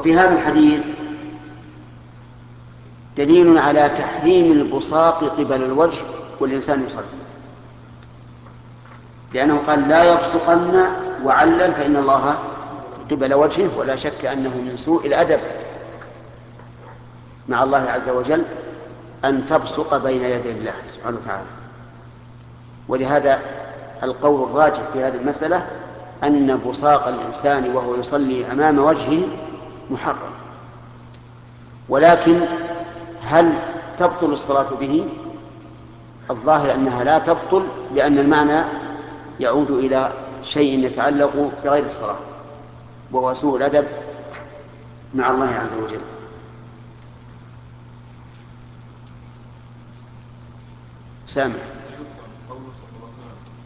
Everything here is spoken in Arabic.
وفي هذا الحديث دليل على تحريم البصاق قبل الوجه والإنسان يصلي، لأنه قال لا يبصقن وعلل فإن الله قبل وجهه، ولا شك أنه من سوء الأدب مع الله عز وجل أن تبصق بين يدي الله سبحانه وتعالى. ولهذا القول الراجح في هذه المسألة أن بصاق الإنسان وهو يصلي أمام وجهه محرم. ولكن هل تبطل الصلاة به؟ الظاهر أنها لا تبطل، لأن المعنى يعود إلى شيء يتعلق بغير الصلاة، وهو سوء الأدب مع الله عز وجل. سامع.